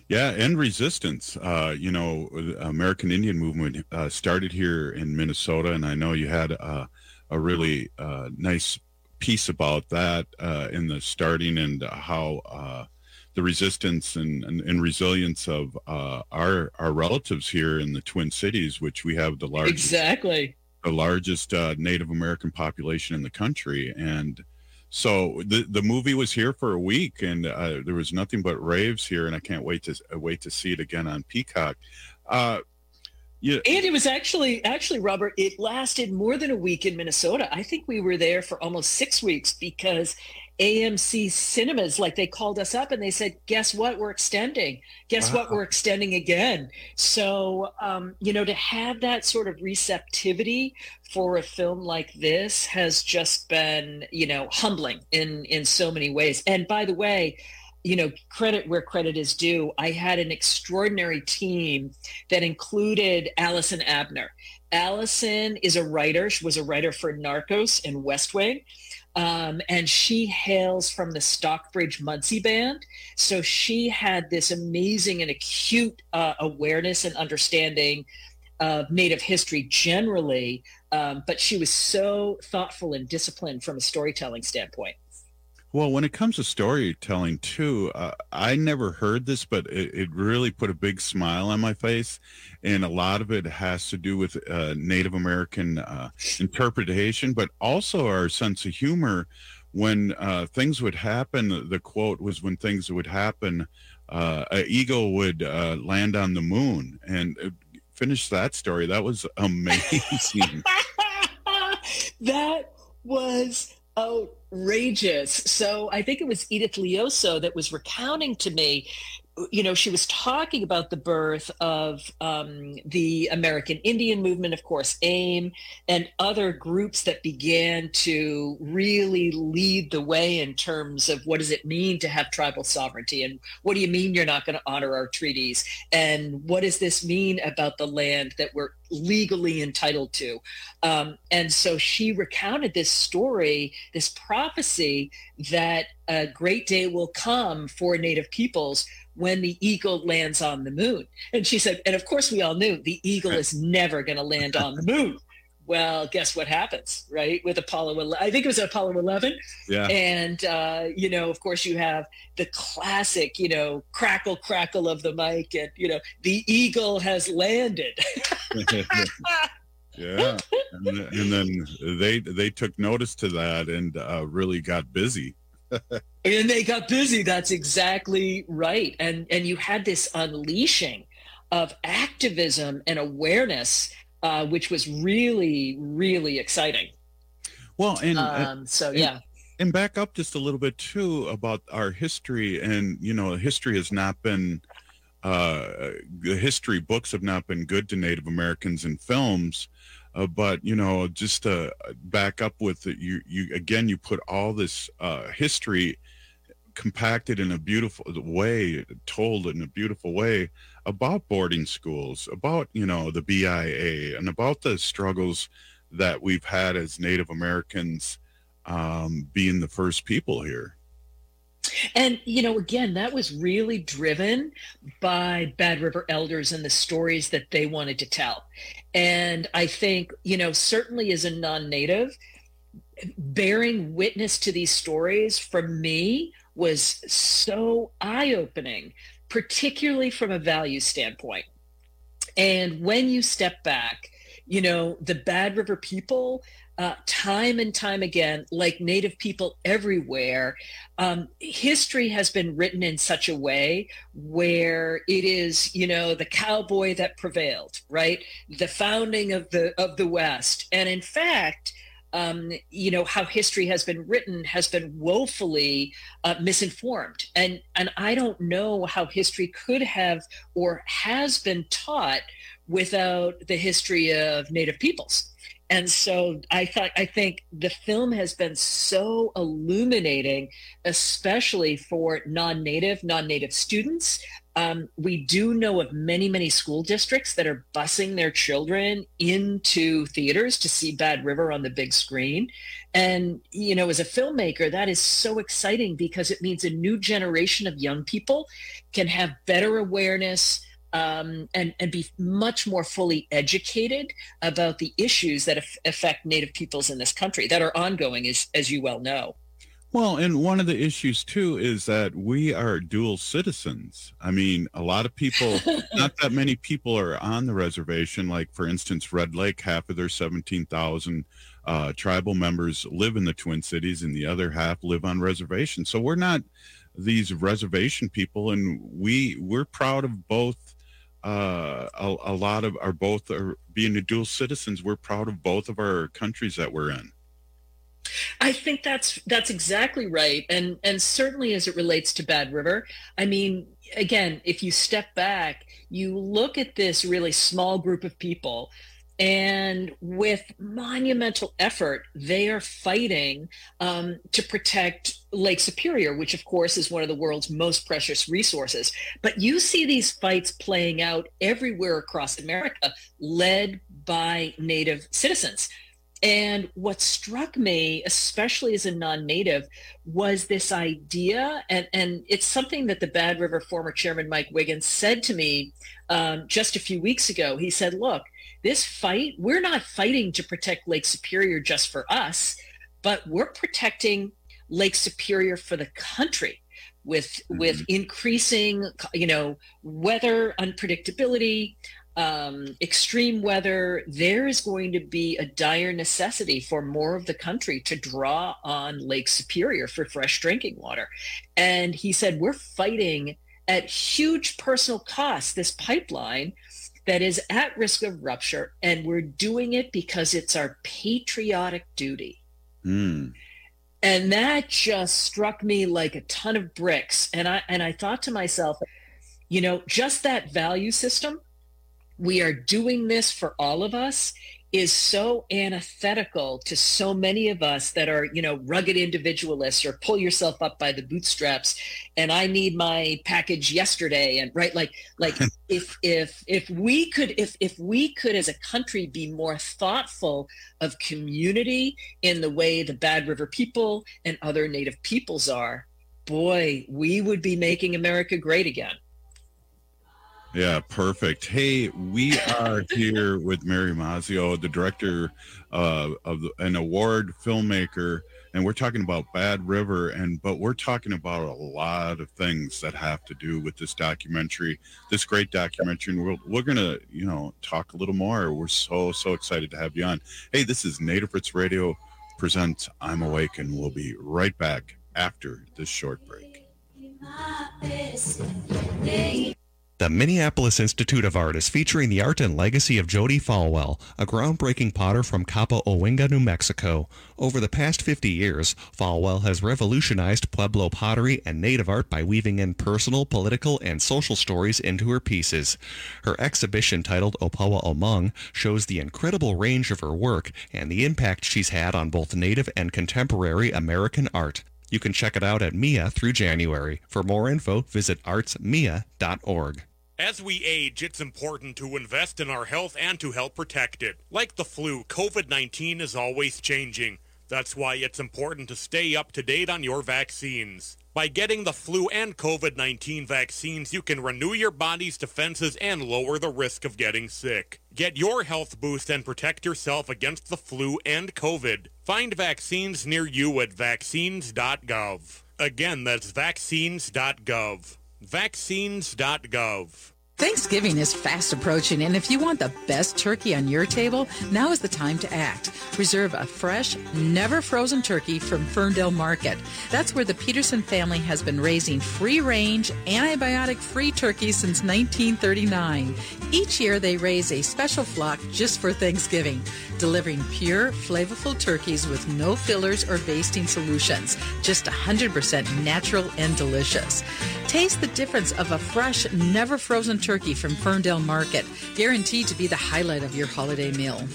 Yeah, and resistance. American Indian movement started here in Minnesota, and I know you had a really nice piece about that in the starting, and how the resistance and resilience of our relatives here in the Twin Cities, which we have the largest Native American population in the country. And so the movie was here for a week, and there was nothing but raves here, and I can't wait to see it again on Peacock. And it was actually, Robert, it lasted more than a week in Minnesota. I think we were there for almost 6 weeks, because AMC Cinemas, like, they called us up and they said, guess what, we're extending. Guess what, we're extending again. So, to have that sort of receptivity for a film like this has just been, humbling in so many ways. And by the way, credit where credit is due. I had an extraordinary team that included Allison Abner. Allison is a writer. She was a writer for Narcos and West Wing. And she hails from the Stockbridge Muncie Band. So she had this amazing and acute awareness and understanding of Native history generally. But she was so thoughtful and disciplined from a storytelling standpoint. Well, when it comes to storytelling too, I never heard this, but it really put a big smile on my face. And a lot of it has to do with Native American interpretation, but also our sense of humor. When things would happen, the quote was, when things would happen, an eagle would land on the moon. And finish that story. That was amazing. That was outrageous. So I think it was Edith Leoso that was recounting to me, she was talking about the birth of the American Indian movement, of course, AIM, and other groups that began to really lead the way in terms of what does it mean to have tribal sovereignty, and what do you mean you're not going to honor our treaties, and what does this mean about the land that we're legally entitled to. And so she recounted this story, this prophecy, that a great day will come for Native peoples when the eagle lands on the moon. And she said, and of course we all knew the eagle is never going to land on the moon. Well, guess what happens, right? With Apollo, I think it was Apollo 11. Yeah. And, of course you have the classic, crackle of the mic, and, the eagle has landed. Yeah. And then they took notice to that and really got busy. And they got busy. That's exactly right. And you had this unleashing of activism and awareness, which was really, really exciting. Well, and back up just a little bit too about our history. And history has not been the history books have not been good to Native Americans in films. But just to back up with it, you put all this history compacted in a beautiful way, told in a beautiful way about boarding schools, about the BIA, and about the struggles that we've had as Native Americans being the first people here. And, again, that was really driven by Bad River Elders and the stories that they wanted to tell. And I think, certainly as a non-Native, bearing witness to these stories for me was so eye-opening, particularly from a value standpoint. And when you step back, the Bad River people, time and time again, like Native people everywhere, history has been written in such a way where it is, the cowboy that prevailed, right? The founding of the West. And in fact, how history has been written has been woefully misinformed. And I don't know how history could have or has been taught without the history of Native peoples. And so I think the film has been so illuminating, especially for non-native students. We do know of many, many school districts that are busing their children into theaters to see Bad River on the big screen. And, you know, as a filmmaker, that is so exciting because it means a new generation of young people can have better awareness and be much more fully educated about the issues that affect Native peoples in this country that are ongoing, as you well know. Well, and one of the issues, too, is that we are dual citizens. I mean, a lot of people, not that many people are on the reservation. Like, for instance, Red Lake, half of their 17,000 tribal members live in the Twin Cities and the other half live on reservations. So we're not these reservation people, and we're proud of both. A lot of our both are being the dual citizens. We're proud of both of our countries that we're in. I think that's exactly right. And certainly as it relates to Bad River, I mean, again, if you step back, you look at this really small group of people, and with monumental effort, they are fighting to protect Lake Superior, which of course is one of the world's most precious resources. But you see these fights playing out everywhere across America, led by Native citizens. And what struck me, especially as a non-Native, was this idea, and it's something that the Bad River former chairman Mike Wiggins said to me just a few weeks ago. He said, look, this fight, we're not fighting to protect Lake Superior just for us, but we're protecting Lake Superior for the country with increasing, weather unpredictability, extreme weather. There is going to be a dire necessity for more of the country to draw on Lake Superior for fresh drinking water. And he said, we're fighting at huge personal cost this pipeline that is at risk of rupture, and we're doing it because it's our patriotic duty. And that just struck me like a ton of bricks. And I thought to myself, just that value system, we are doing this for all of us, is so antithetical to so many of us that are, rugged individualists or pull yourself up by the bootstraps and I need my package yesterday. And right, like if we could as a country be more thoughtful of community in the way the Bad River people and other Native peoples are, boy, we would be making America great again. Yeah, perfect. Hey, we are here with Mary Mazzio, the director of an award filmmaker, and we're talking about Bad River, but we're talking about a lot of things that have to do with this documentary, this great documentary, and we're going to, talk a little more. We're so excited to have you on. Hey, this is Native Roots Radio presents I'm Awake, and we'll be right back after this short break. The Minneapolis Institute of Art is featuring the art and legacy of Jody Falwell, a groundbreaking potter from Cabo Owinga, New Mexico. Over the past 50 years, Falwell has revolutionized Pueblo pottery and native art by weaving in personal, political, and social stories into her pieces. Her exhibition titled Opawa Omung shows the incredible range of her work and the impact she's had on both native and contemporary American art. You can check it out at MIA through January. For more info, visit artsmia.org. As we age, it's important to invest in our health and to help protect it. Like the flu, COVID-19 is always changing. That's why it's important to stay up to date on your vaccines. By getting the flu and COVID-19 vaccines, you can renew your body's defenses and lower the risk of getting sick. Get your health boost and protect yourself against the flu and COVID. Find vaccines near you at vaccines.gov. Again, that's vaccines.gov. Vaccines.gov. Thanksgiving is fast approaching, and if you want the best turkey on your table, now is the time to act. Reserve a fresh, never frozen turkey from Ferndale Market. That's where the Peterson family has been raising free-range, antibiotic-free turkeys since 1939. Each year, they raise a special flock just for Thanksgiving, delivering pure, flavorful turkeys with no fillers or basting solutions, just 100% natural and delicious. Taste the difference of a fresh, never frozen turkey from Ferndale Market, guaranteed to be the highlight of your holiday meal.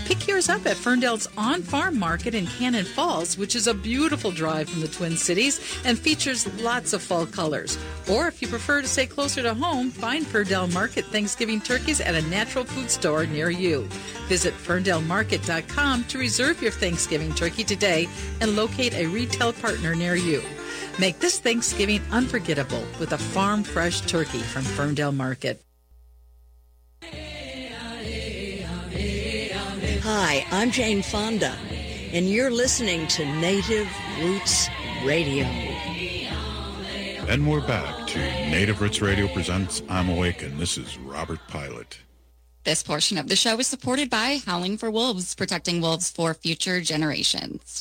Pick yours up at Ferndale's On-Farm Market in Cannon Falls, which is a beautiful drive from the Twin Cities and features lots of fall colors. Or if you prefer to stay closer to home, find Ferndale Market Thanksgiving turkeys at a natural food store near you. Visit ferndalemarket.com to reserve your Thanksgiving turkey today and locate a retail partner near you. Make this Thanksgiving unforgettable with a farm fresh turkey from Ferndale Market. Hi, I'm Jane Fonda, and you're listening to Native Roots Radio. And we're back to Native Roots Radio presents I'm Awake, and this is Robert Pilot. This portion of the show is supported by Howling for Wolves, protecting wolves for future generations.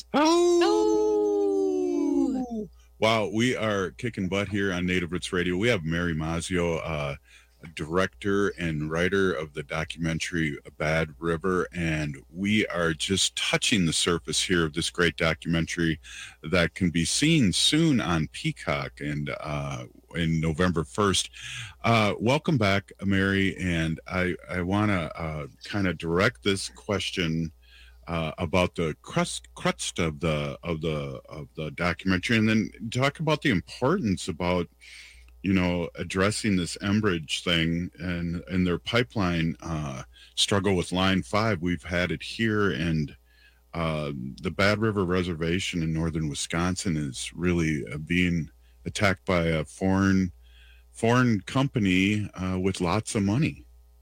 Oh! Wow, we are kicking butt here on Native Roots Radio. We have Mary Mazzio, director and writer of the documentary Bad River, and we are just touching the surface here of this great documentary that can be seen soon on Peacock and in November 1st. Welcome back, Mary, and I want to kind of direct this question about the crust of the documentary, and then talk about the importance about addressing this Enbridge thing and their pipeline struggle with Line 5. We've had it here, and the Bad River Reservation in northern Wisconsin is really being attacked by a foreign company with lots of money.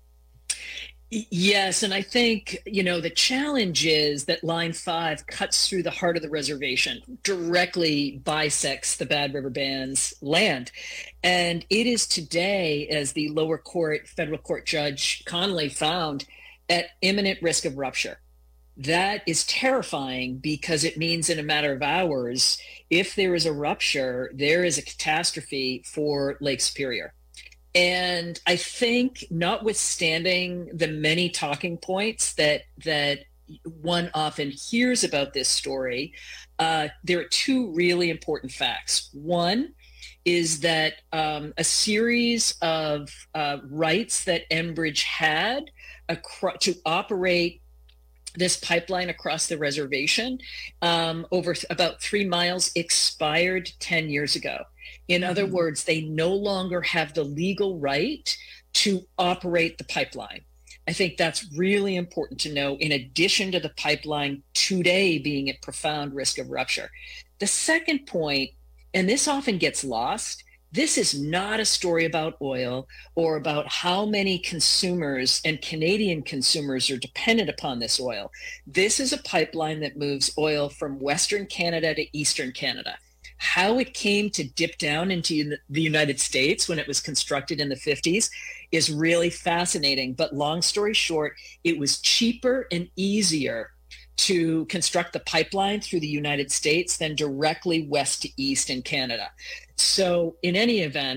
Yes, and I think, the challenge is that Line 5 cuts through the heart of the reservation, directly bisects the Bad River Band's land. And it is today, as the lower court, federal court judge Connolly found, at imminent risk of rupture. That is terrifying because it means in a matter of hours, if there is a rupture, there is a catastrophe for Lake Superior. And I think, notwithstanding the many talking points that one often hears about this story, there are two really important facts. One is that a series of rights that Enbridge had to operate this pipeline across the reservation over about 3 miles expired 10 years ago. In other words, they no longer have the legal right to operate the pipeline. I think that's really important to know, in addition to the pipeline today being at profound risk of rupture. The second point, and this often gets lost, this is not a story about oil or about how many consumers and Canadian consumers are dependent upon this oil. This is a pipeline that moves oil from Western Canada to Eastern Canada. How it came to dip down into the United States when it was constructed in the 50s is really fascinating. But long story short, it was cheaper and easier to construct the pipeline through the United States than directly west to east in Canada. So in any event,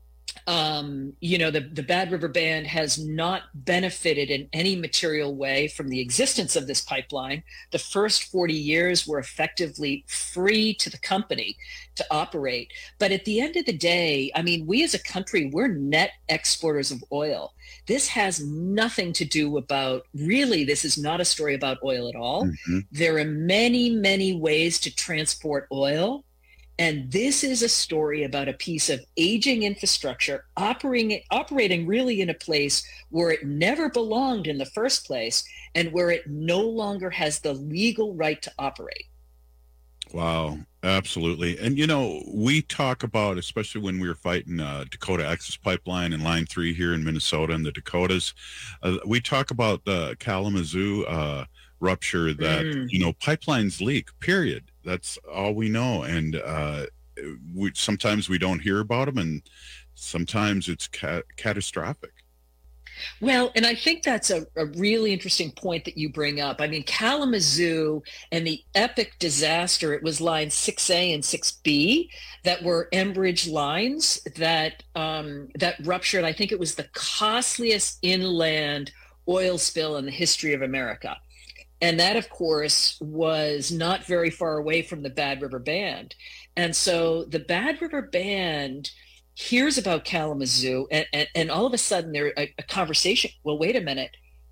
the Bad River Band has not benefited in any material way from the existence of this pipeline. The first 40 years were effectively free to the company to operate. But at the end of the day, we as a country, we're net exporters of oil. This has nothing to do this is not a story about oil at all. Mm-hmm. There are many, many ways to transport oil. And this is a story about a piece of aging infrastructure operating really in a place where it never belonged in the first place and where it no longer has the legal right to operate. Wow, absolutely. And, we talk about, especially when we were fighting Dakota Access Pipeline and Line 3 here in Minnesota and the Dakotas, we talk about the Kalamazoo rupture that, pipelines leak, period. That's all we know. And sometimes we don't hear about them, and sometimes it's catastrophic. Well, and I think that's a really interesting point that you bring up. Kalamazoo and the epic disaster, it was line 6A and 6B that were Enbridge lines that ruptured. I think it was the costliest inland oil spill in the history of America. And that, of course, was not very far away from the Bad River Band. And so the Bad River Band hears about Kalamazoo, and all of a sudden there's a conversation. Well, wait a minute.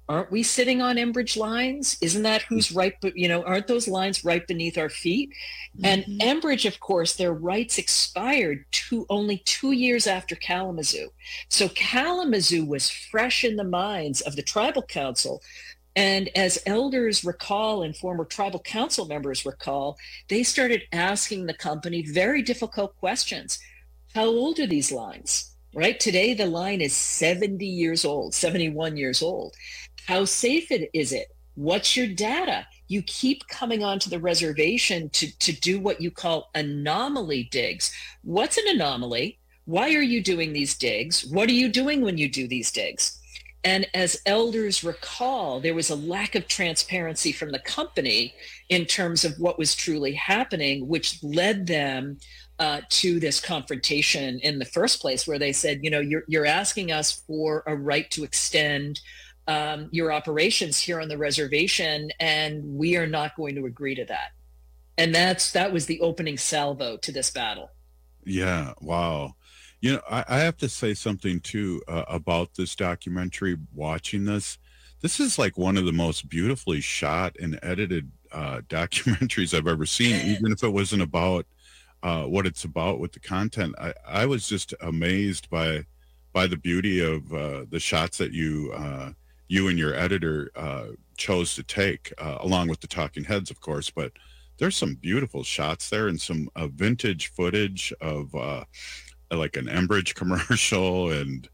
aren't we sitting on Enbridge lines? Isn't that who's right? But, aren't those lines right beneath our feet? And Enbridge, of course, their rights expired only 2 years after Kalamazoo. So Kalamazoo was fresh in the minds of the tribal council. And as elders recall and former tribal council members recall, they started asking the company very difficult questions. How old are these lines? Right? Today, the line is 70 years old, 71 years old. How safe is it? What's your data? You keep coming onto the reservation to do what you call anomaly digs. What's an anomaly? Why are you doing these digs? What are you doing when you do these digs? And as elders recall, there was a lack of transparency from the company in terms of what was truly happening, which led them to this confrontation in the first place, where they said, you're asking us for a right to extend your operations here on the reservation, and we are not going to agree to that. And that was the opening salvo to this battle. Yeah. Wow. I have to say something too about this documentary. Watching this is like one of the most beautifully shot and edited documentaries I've ever seen, even if it wasn't about what it's about with the content. I was just amazed by the beauty of the shots that you and your editor chose to take, along with the talking heads, of course. But there's some beautiful shots there and some vintage footage of like an Enbridge commercial, and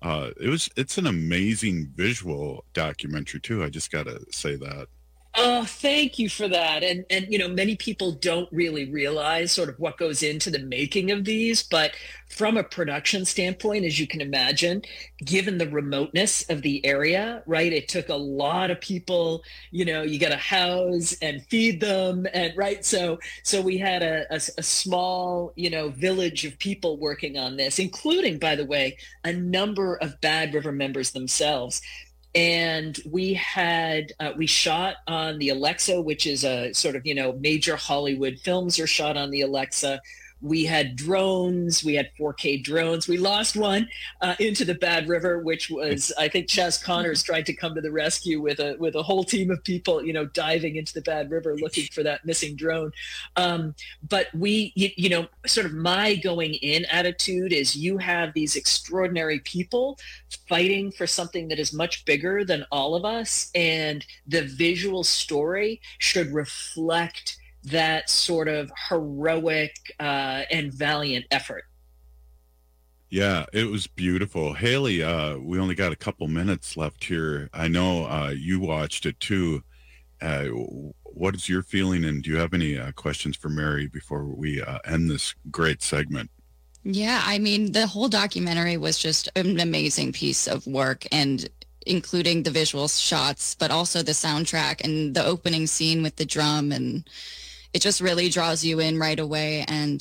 it's an amazing visual documentary too. I just gotta say that. Oh, thank you for that. And many people don't really realize sort of what goes into the making of these, but from a production standpoint, as you can imagine, given the remoteness of the area, right, it took a lot of people, you got to house and feed them, and right. So we had a small, village of people working on this, including, by the way, a number of Bad River members themselves. And we shot on the Alexa, which is a sort of, major Hollywood films are shot on the Alexa. We had drones. We had 4K drones. We lost one into the Bad River, which was, I think, Chaz Connors tried to come to the rescue with a whole team of people, diving into the Bad River looking for that missing drone. But we, sort of my going in attitude is you have these extraordinary people fighting for something that is much bigger than all of us, and the visual story should reflect that sort of heroic and valiant effort. Yeah, it was beautiful. Haley, we only got a couple minutes left here. I know you watched it too. What is your feeling, and do you have any questions for Mary before we end this great segment? Yeah, I mean, the whole documentary was just an amazing piece of work, and including the visual shots, but also the soundtrack and the opening scene with the drum, and it just really draws you in right away. And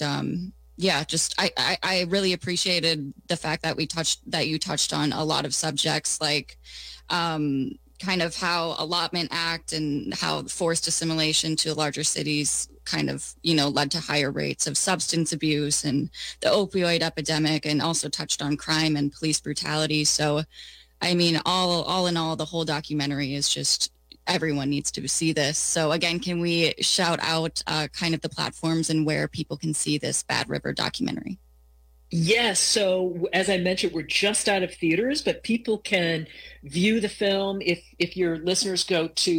I really appreciated the fact that you touched on a lot of subjects, like kind of how Allotment Act and how forced assimilation to larger cities kind of, led to higher rates of substance abuse and the opioid epidemic, and also touched on crime and police brutality. So, I mean, all in all, the whole documentary is just, everyone needs to see this. So again, can we shout out kind of the platforms and where people can see this Bad River documentary? Yes. So as I mentioned, we're just out of theaters, but people can view the film. If your listeners go to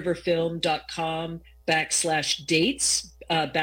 badriverfilm.com/dates,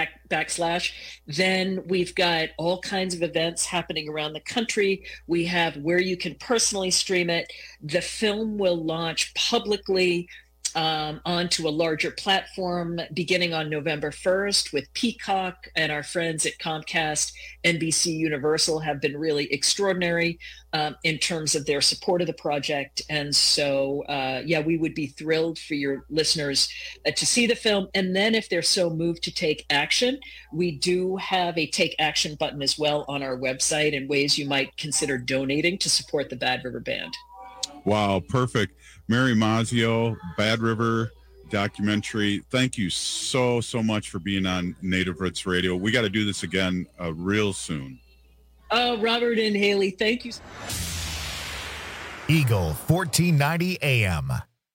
then we've got all kinds of events happening around the country. We have where you can personally stream it. The film will launch publicly onto a larger platform beginning on November 1st with Peacock, and our friends at Comcast, NBC Universal have been really extraordinary in terms of their support of the project. And so, we would be thrilled for your listeners to see the film. And then if they're so moved to take action, we do have a take action button as well on our website, and ways you might consider donating to support the Bad River Band. Wow, perfect. Mary Mazzio, Bad River documentary. Thank you so much for being on Native Roots Radio. We got to do this again real soon. Oh, Robert and Haley, thank you. Eagle 1490 AM.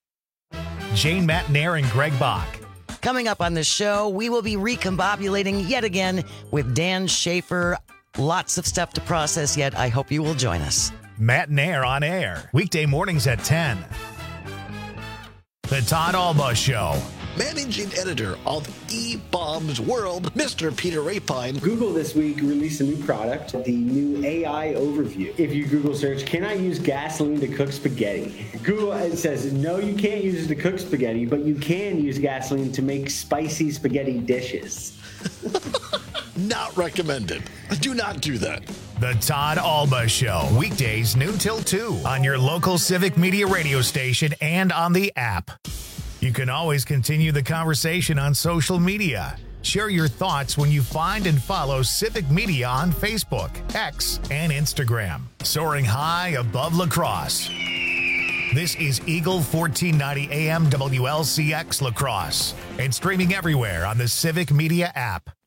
Jane Matnair and Greg Bach. Coming up on the show, we will be recombobulating yet again with Dan Schaefer. Lots of stuff to process yet. I hope you will join us. Matnair on air, weekday mornings at 10. The Todd Alba Show. Managing editor of eBaum's World, Mr. Peter Rapine. Google this week released a new product, the new AI Overview. If you Google search, can I use gasoline to cook spaghetti? Google says, no, you can't use it to cook spaghetti, but you can use gasoline to make spicy spaghetti dishes. Not recommended. Do not do that. The Todd Alba Show, weekdays noon till 2 on your local Civic Media radio station and on the app. You can always continue the conversation on social media. Share your thoughts when you find and follow Civic Media on Facebook, X, and Instagram. Soaring high above La Crosse. This is Eagle 1490 AM WLCX La Crosse and streaming everywhere on the Civic Media app.